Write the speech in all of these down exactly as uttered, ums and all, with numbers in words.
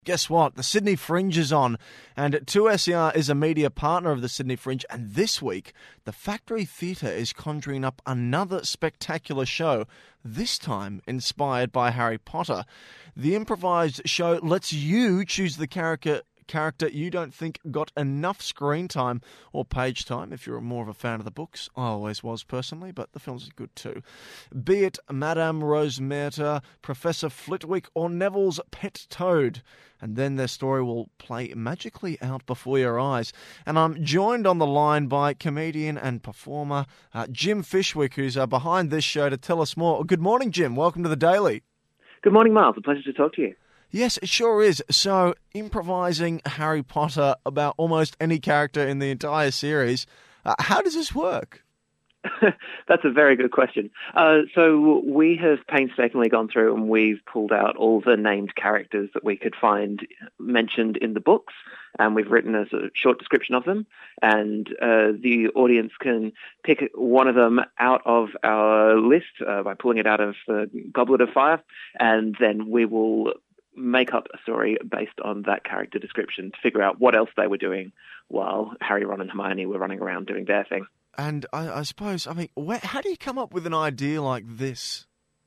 Guess what? The Sydney Fringe is on, and two S E R is a media partner of the Sydney Fringe, and this week, the Factory Theatre is conjuring up another spectacular show, this time inspired by Harry Potter. The improvised show lets you choose the character character you don't think got enough screen time or page time. If you're more of a fan of the books, I always was personally, but the films are good too. Be it Madame Rosmerta, Professor Flitwick, or Neville's pet toad. And then their story will play magically out before your eyes. And I'm joined on the line by comedian and performer uh, Jim Fishwick, who's uh, behind this show to tell us more. Good morning, Jim. Welcome to the Daily. Good morning, Miles. A pleasure to talk to you. Yes, it sure is. So, improvising Harry Potter about almost any character in the entire series, uh, how does this work? That's a very good question. Uh, so we have painstakingly gone through and we've pulled out all the named characters that we could find mentioned in the books, and we've written a sort of short description of them, and uh, the audience can pick one of them out of our list uh, by pulling it out of the Goblet of Fire, and then we will make up a story based on that character description to figure out what else they were doing while Harry, Ron and Hermione were running around doing their thing. And I, I suppose, I mean, where, how do you come up with an idea like this?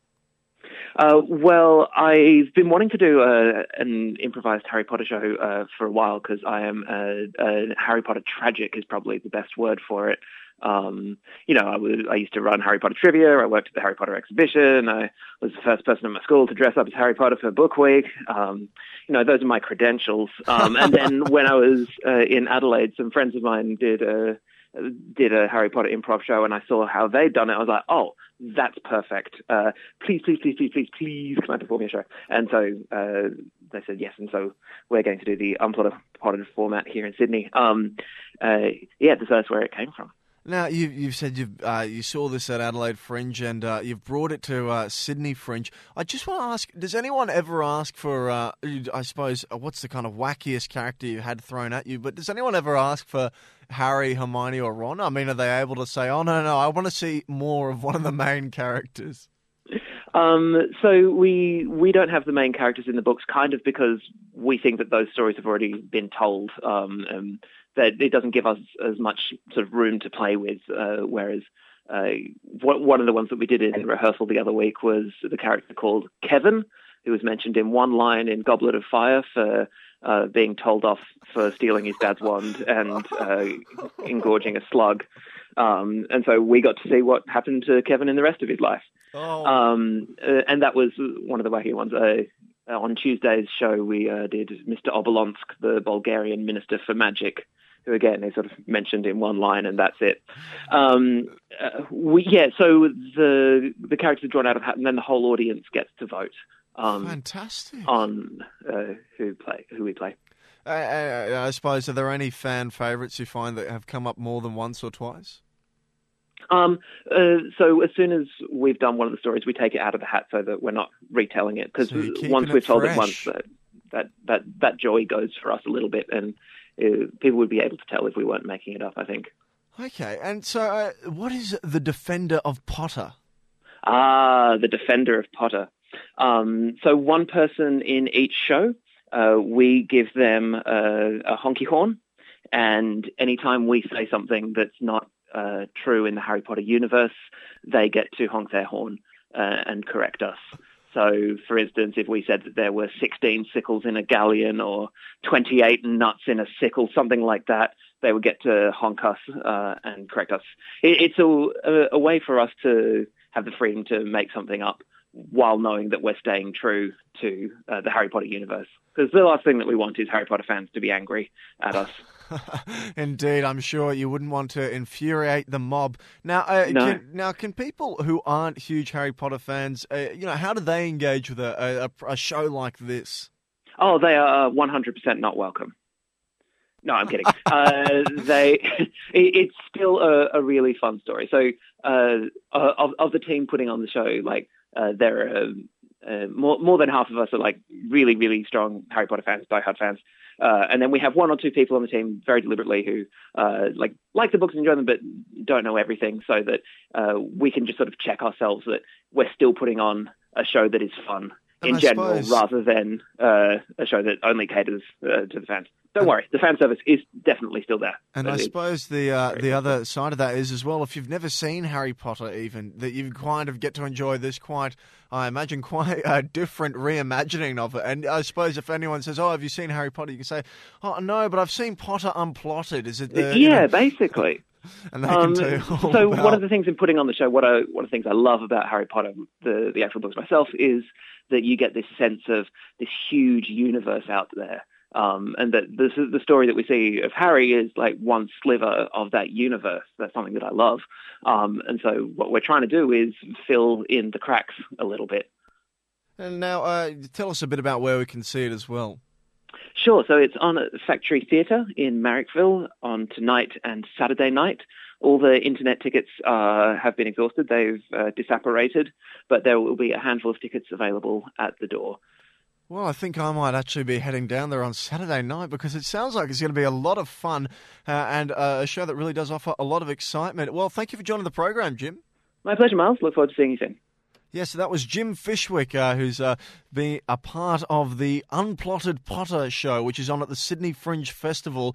Uh, well, I've been wanting to do a, an improvised Harry Potter show uh, for a while because I am a, a Harry Potter tragic is probably the best word for it. Um, you know, I, was, I used to run Harry Potter trivia. I worked at the Harry Potter exhibition. I was the first person in my school to dress up as Harry Potter for book week. Um, you know, those are my credentials. Um, and then when I was uh, in Adelaide, some friends of mine did a did a Harry Potter improv show, and I saw how they'd done it. I was like, oh, that's perfect. Uh, please, please, please, please, please, please, can I perform your show? And so uh, they said yes, and so we're going to do the Unplotted Potted format here in Sydney. Um, uh, yeah, so that's where it came from. Now, you, you've said you've, uh, you saw this at Adelaide Fringe and uh, you've brought it to uh, Sydney Fringe. I just want to ask, does anyone ever ask for, uh, I suppose, uh, what's the kind of wackiest character you had thrown at you, but does anyone ever ask for Harry, Hermione or Ron? I mean, are they able to say, oh, no, no, I want to see more of one of the main characters? Um, so we we don't have the main characters in the books, kind of because we think that those stories have already been told, um, and that it doesn't give us as much sort of room to play with, uh, whereas uh, one of the ones that we did in rehearsal the other week was the character called Kevin, who was mentioned in one line in Goblet of Fire for uh, being told off for stealing his dad's wand and uh, engorging a slug. Um, and so we got to see what happened to Kevin in the rest of his life. Oh. Um, uh, and that was one of the wacky ones. Uh, on Tuesday's show, we uh, did Mister Obolonsk, the Bulgarian Minister for Magic, who again is sort of mentioned in one line, and that's it. Um, uh, we, yeah, so the the characters are drawn out of hat, and then the whole audience gets to vote. Um, Fantastic. On uh, who play who we play. Uh, I, I suppose, are there any fan favourites you find that have come up more than once or twice? Um, uh, so as soon as we've done one of the stories, we take it out of the hat so that we're not retelling it. Because so once we've told it once, that, that that that joy goes for us a little bit, and uh, people would be able to tell if we weren't making it up, I think. Okay, and so uh, what is the Defender of Potter? Ah, the Defender of Potter. Um, so one person in each show, uh, we give them a, a honky horn, and anytime we say something that's not Uh, true in the Harry Potter universe, they get to honk their horn uh, and correct us. So, for instance, if we said that there were sixteen sickles in a galleon or twenty-eight nuts in a sickle, something like that, they would get to honk us uh, and correct us. It, it's a, a, a way for us to have the freedom to make something up while knowing that we're staying true to uh, the Harry Potter universe. Because the last thing that we want is Harry Potter fans to be angry at us. Indeed, I'm sure you wouldn't want to infuriate the mob. Now, uh, no. can, now, can people who aren't huge Harry Potter fans, uh, you know, how do they engage with a, a, a show like this? Oh, they are one hundred percent not welcome. No, I'm kidding. uh, they, it, it's still a, a really fun story. So, uh, of, of the team putting on the show, like, uh, there are uh, more, more than half of us are like really, really strong Harry Potter fans, diehard fans. Uh, and then we have one or two people on the team very deliberately who uh, like like the books and enjoy them, but don't know everything, so that uh, we can just sort of check ourselves that we're still putting on a show that is fun, in I general, suppose... rather than uh, a show that only caters uh, to the fans. Don't worry, the fan service is definitely still there. And I it's suppose the uh, the other side of that is as well, if you've never seen Harry Potter even, that you kind of get to enjoy this quite, I imagine, quite a different reimagining of it. And I suppose if anyone says, oh, have you seen Harry Potter? You can say, oh, no, but I've seen Potter Unplotted. Is it the... Yeah, you know... basically. And they um, can tell all so about... one of the things in putting on the show, what I, one of the things I love about Harry Potter, the, the actual books myself, is that you get this sense of this huge universe out there. Um, and that this is the story that we see of Harry is like one sliver of that universe. That's something that I love. Um, and so what we're trying to do is fill in the cracks a little bit. And now uh, tell us a bit about where we can see it as well. Sure. So it's on at Factory Theatre in Marrickville on tonight and Saturday night. All the internet tickets uh, have been exhausted. They've uh, disapparated, but there will be a handful of tickets available at the door. Well, I think I might actually be heading down there on Saturday night because it sounds like it's going to be a lot of fun uh, and uh, a show that really does offer a lot of excitement. Well, thank you for joining the program, Jim. My pleasure, Miles. Look forward to seeing you soon. Yeah, so that was Jim Fishwick, uh, who's uh, been a part of the Unplotted Potter show, which is on at the Sydney Fringe Festival